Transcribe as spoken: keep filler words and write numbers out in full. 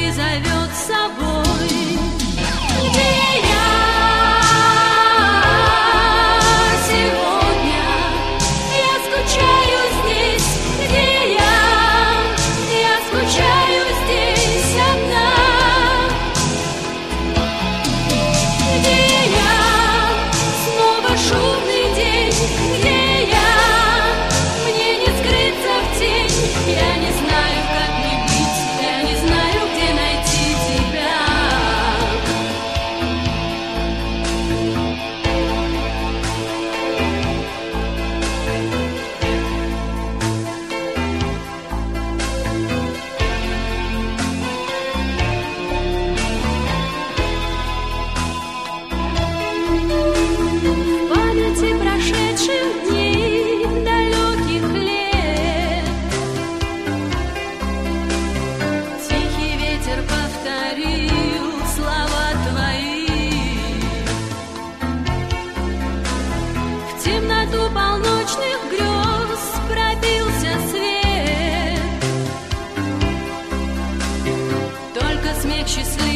и зовет с собой. Где я сегодня? Я скучаю здесь. Где я? Я скучаю здесь одна. Где я? Снова шумный день. Где я? Мне не скрыться в тень. Я не знаю, как мне быть. Я не знаю, где найти тебя. В памяти прошедших дней, далеких лет, тихий ветер повторил слова твои. В темноту полночных грез пробился свет. Только смех счастливый